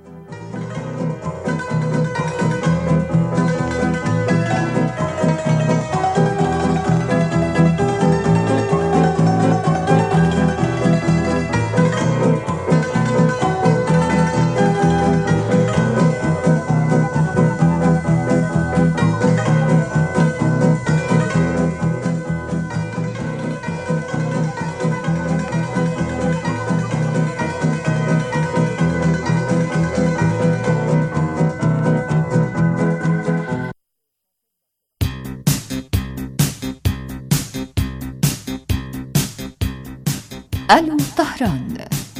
ألو طهران.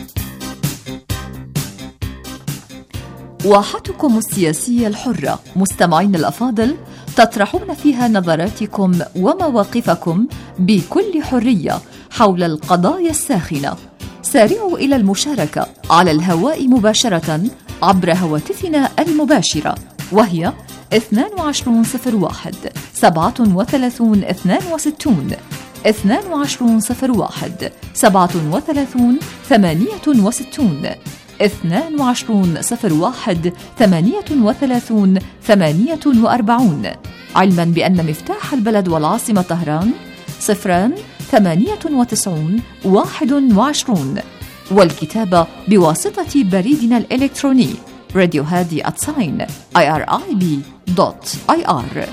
واحتكم السياسية الحرة مستمعين الأفاضل، تطرحون فيها نظراتكم ومواقفكم بكل حرية حول القضايا الساخنة. سارعوا إلى المشاركة على الهواء مباشرة عبر هواتفنا المباشرة، وهي اثنان وعشرون صفر واحد سبعة وثلاثون اثنان وستون اثنان وعشرون صفر واحد سبعة وثلاثون ثمانية وستون اثنان وعشرون صفر واحد ثمانية وثلاثون ثمانية وأربعون، علما بأن مفتاح البلد والعاصمة طهران صفران ثمانية وتسعون واحد وعشرون، والكتابة بواسطة بريدنا الإلكتروني راديو هادي آت ساين آي آر آي بي دوت آي آر.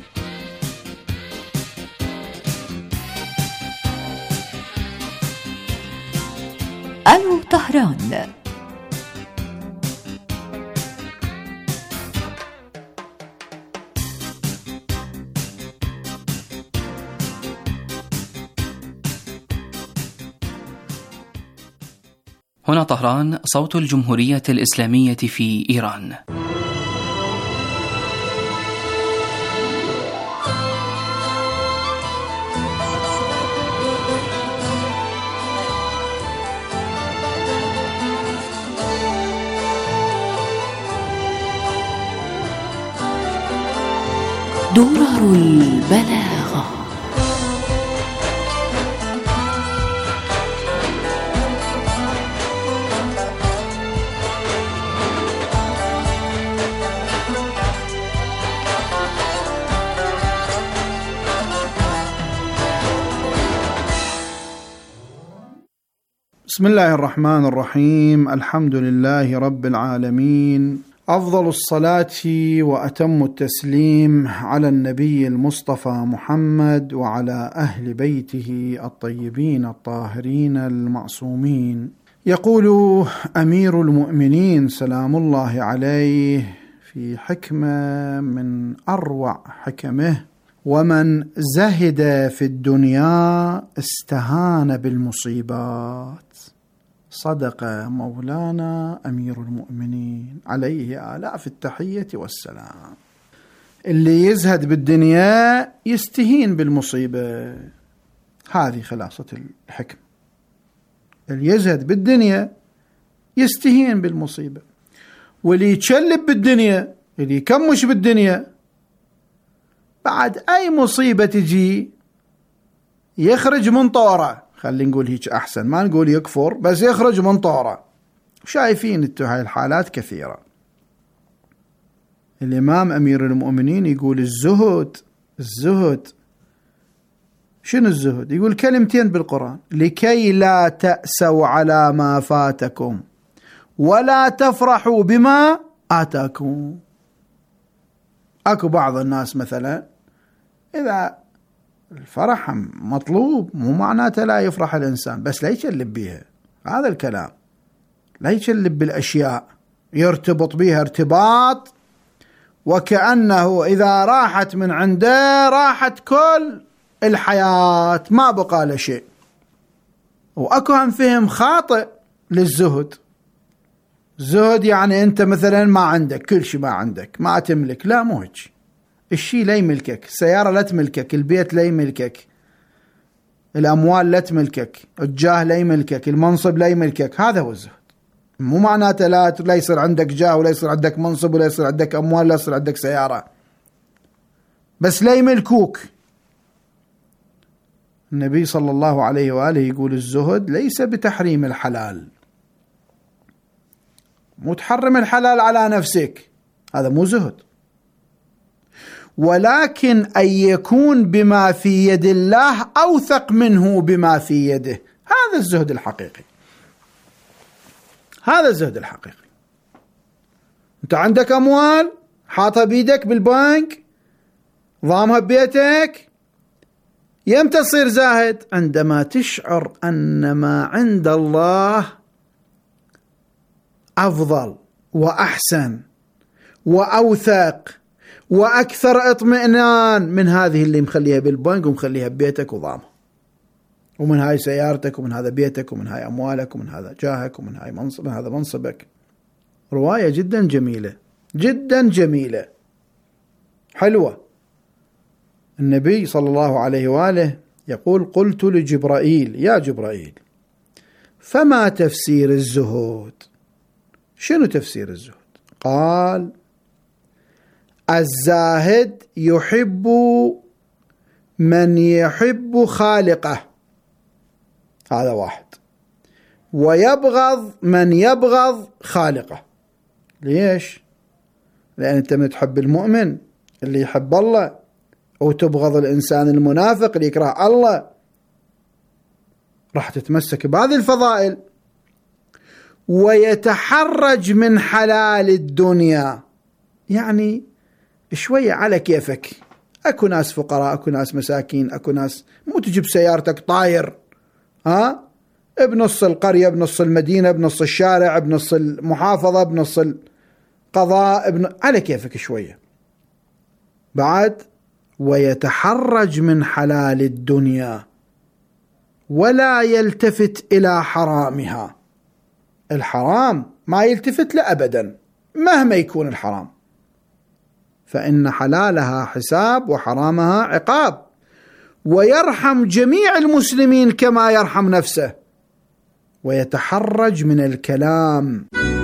ألو طهران. هنا طهران، صوت الجمهورية الإسلامية في إيران. درر البلاغة. بسم الله الرحمن الرحيم. الحمد لله رب العالمين، أفضل الصلاة وأتم التسليم على النبي المصطفى محمد وعلى أهل بيته الطيبين الطاهرين المعصومين. يقول أمير المؤمنين سلام الله عليه في حكمة من أروع حكمه: ومن زهد في الدنيا استهان بالمصيبات. صدق مولانا أمير المؤمنين عليه آلاف التحية والسلام. اللي يزهد بالدنيا يستهين بالمصيبة، هذه خلاصة الحكم. اللي يزهد بالدنيا يستهين بالمصيبة، واللي يتشلب بالدنيا، اللي يكمش بالدنيا، بعد أي مصيبة تجي يخرج من طوره. خلي نقول هيك أحسن، ما نقول يكفر، بس يخرج من طوره. شايفين انتو هاي الحالات كثيرة. الإمام أمير المؤمنين يقول الزهد الزهد شنو الزهد؟ يقول كلمتين بالقرآن: لكي لا تأسوا على ما فاتكم ولا تفرحوا بما آتاكم. أكو بعض الناس مثلا إذا الفرح مطلوب مو معناته لا يفرح الإنسان، بس لا يشلب بيها، هذا الكلام، لا يشلب بالأشياء يرتبط بها ارتباط وكأنه إذا راحت من عنده راحت كل الحياة، ما بقى له شيء. وأكو هم فهم خاطئ للزهد. الزهد يعني أنت مثلا ما عندك كل شيء، ما عندك، ما تملك، لا مو هيك. الشيء لا يملكك، السيارة لا تملكك، البيت لا يملكك، الأموال لا تملكك، الجاه لا يملكك، المنصب لا يملكك. هذا هو الزهد. مو معناته لا لا يصير عندك جاه ولا يصير عندك منصب ولا يصير عندك أموال ولا يصير عندك سيارة، بس لا يملكوك. النبي صلى الله عليه وآله يقول الزهد ليس بتحريم الحلال، مو تحرم الحلال على نفسك، هذا مو زهد، ولكن أن يكون بما في يد الله أوثق منه بما في يده. هذا الزهد الحقيقي، هذا الزهد الحقيقي. أنت عندك أموال حاطها بيدك بالبنك، ضامها ببيتك، يمتى تصير زاهد؟ عندما تشعر أن ما عند الله أفضل وأحسن وأوثق وأكثر اطمئنان من هذه اللي مخليها بالبنك ومخليها ببيتك وضامها، ومن هاي سيارتك، ومن هذا بيتك، ومن هاي أموالك، ومن هذا جاهك، ومن هاي منصب، من هذا منصبك. رواية جدا جميلة، جدا جميلة حلوة. النبي صلى الله عليه وآله يقول: قلت لجبرائيل: يا جبرائيل، فما تفسير الزهد؟ شنو تفسير الزهد؟ قال: الزاهد يحب من يحب خالقه، هذا واحد، ويبغض من يبغض خالقه. ليش؟ لأن أنت متحب المؤمن اللي يحب الله، وتبغض الإنسان المنافق اللي يكره الله، راح تتمسك بهذه الفضائل. ويتحرج من حلال الدنيا، يعني شوية على كيفك. أكو ناس فقراء، أكو ناس مساكين، أكو ناس مو تجيب سيارتك طاير، ها، بنص القرية، بنص المدينة، بنص الشارع، بنص المحافظة، بنص القضاء، بن... على كيفك شوية. بعد ويتحرج من حلال الدنيا ولا يلتفت إلى حرامها. الحرام ما يلتفت له أبدا مهما يكون الحرام، فإن حلالها حساب وحرامها عقاب. ويرحم جميع المسلمين كما يرحم نفسه. ويتحرج من الكلام.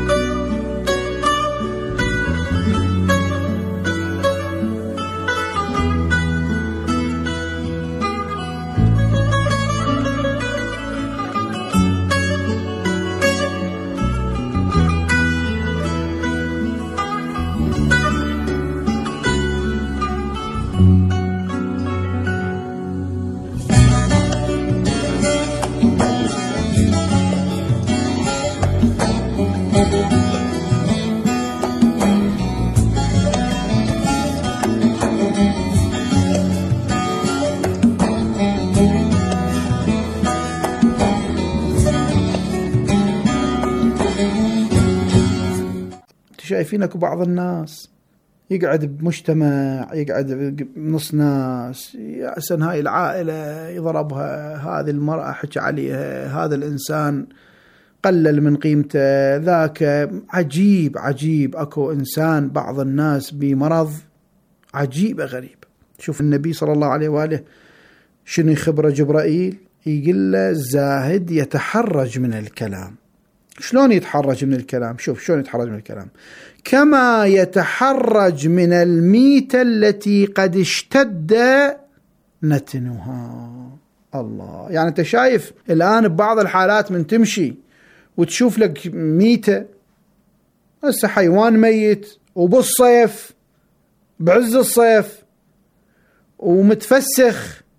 شايفين اكو بعض الناس يقعد بمجتمع، يقعد بنص ناس، يأسن هاي العائلة يضربها، هذه المرأة حكى عليها، هذا الإنسان قلل من قيمته، ذاك عجيب عجيب. اكو إنسان بعض الناس بمرض عجيبة غريب. شوف النبي صلى الله عليه وآله شنو يخبره جبرائيل، يقول له الزاهد يتحرج من الكلام. شلون يتحرج من الكلام؟ شوف شلون يتحرج من الكلام: كما يتحرج من الميتة التي قد اشتد نتنها. الله، يعني انت شايف الآن ببعض الحالات من تمشي وتشوف لك ميتة، هسه حيوان ميت وبالصيف بعز الصيف ومتفسخ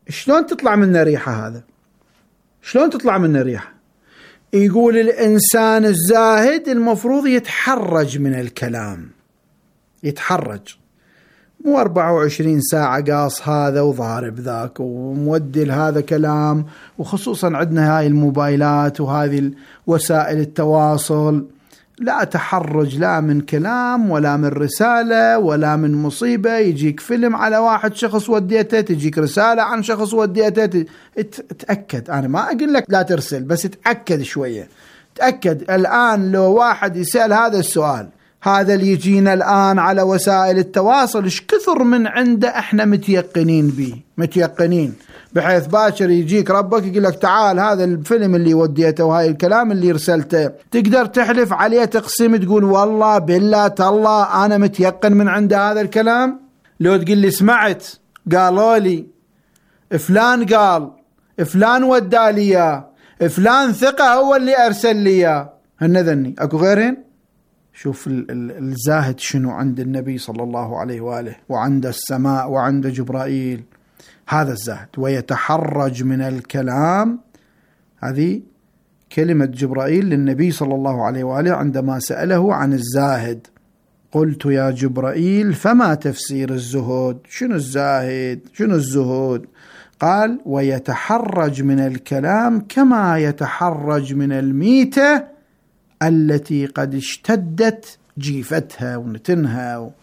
شلون تطلع منه ريحة؟ هذا شلون تطلع منه ريحة؟ يقول الإنسان الزاهد المفروض يتحرج من الكلام، يتحرج، مو أربعة وعشرين ساعة قاص هذا وضارب ذاك ومودي لهذا كلام، وخصوصا عندنا هاي الموبايلات وهذه وسائل التواصل. لا تحرج لا من كلام ولا من رسالة ولا من مصيبة. يجيك فيلم على واحد شخص وديته، تجيك رسالة عن شخص وديته، تأكد. أنا ما أقول لك لا ترسل، بس تأكد شوية، تأكد. الآن لو واحد يسأل هذا السؤال، هذا اللي يجينا الآن على وسائل التواصل إيش كثر من عنده إحنا متيقنين به، متيقنين، بحيث باكر يجيك ربك يقول لك تعال هذا الفيلم اللي وديته وهاي الكلام اللي رسلته، تقدر تحلف عليه، تقسم، تقول والله بالله تالله أنا متيقن من عند هذا الكلام. لو تقول لي سمعت قالوا لي فلان قال فلان ودالي فلان ثقة هو اللي أرسل لي، هنذني أكو غيرهن. شوف الزاهد شنو عند النبي صلى الله عليه وآله، وعند السماء وعند جبرائيل. هذا الزاهد. ويتحرج من الكلام، هذه كلمة جبرائيل للنبي صلى الله عليه وآله عندما سأله عن الزاهد. قلت يا جبرائيل فما تفسير الزهد؟ شنو الزاهد؟ شنو الزهد؟ قال ويتحرج من الكلام كما يتحرج من الميتة التي قد اشتدت جيفتها ونتنها و...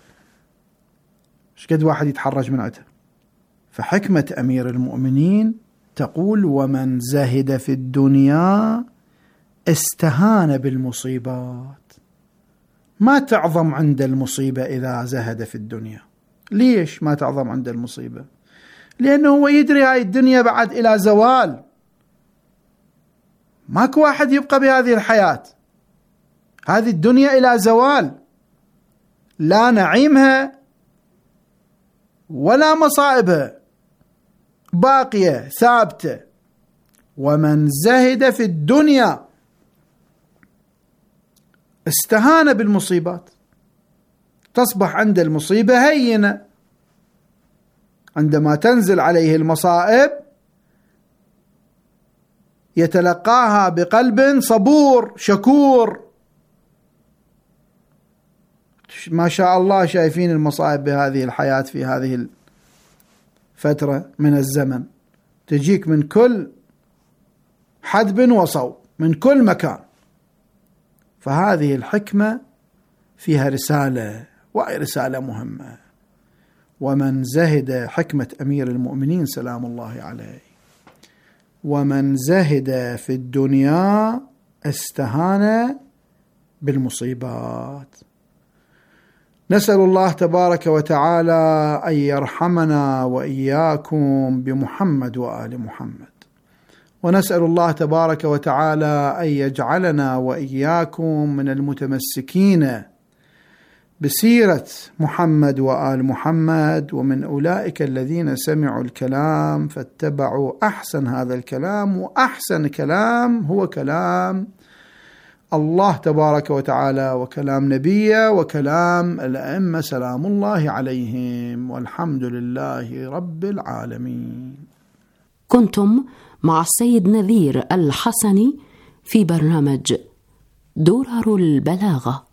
شقد واحد يتحرج من عتها. فحكمة أمير المؤمنين تقول ومن زهد في الدنيا استهان بالمصيبات. ما تعظم عند المصيبة إذا زهد في الدنيا. ليش ما تعظم عند المصيبة؟ لأنه هو يدري هاي الدنيا بعد إلى زوال، ماكو واحد يبقى بهذه الحياة، هذه الدنيا إلى زوال، لا نعيمها ولا مصائبها، باقية ثابتة. ومن زهد في الدنيا استهان بالمصيبات، تصبح عند المصيبة هينة. عندما تنزل عليه المصائب يتلقاها بقلب صبور شكور. ما شاء الله شايفين المصائب بهذه الحياة في هذه الفترة من الزمن، تجيك من كل حدب وصوب، من كل مكان. فهذه الحكمة فيها رسالة، وهي رسالة مهمة. ومن زهد، حكمة أمير المؤمنين سلام الله عليه، ومن زهد في الدنيا استهان بالمصيبات. نسأل الله تبارك وتعالى أن يرحمنا وإياكم بمحمد وآل محمد، ونسأل الله تبارك وتعالى أن يجعلنا وإياكم من المتمسكين بسيرة محمد وآل محمد، ومن أولئك الذين سمعوا الكلام فاتبعوا أحسن هذا الكلام. وأحسن كلام هو كلام الله تبارك وتعالى، وكلام نبيه، وكلام الأئمة سلام الله عليهم، والحمد لله رب العالمين. كنتم مع السيد نذير الحسني في برنامج درر البلاغة.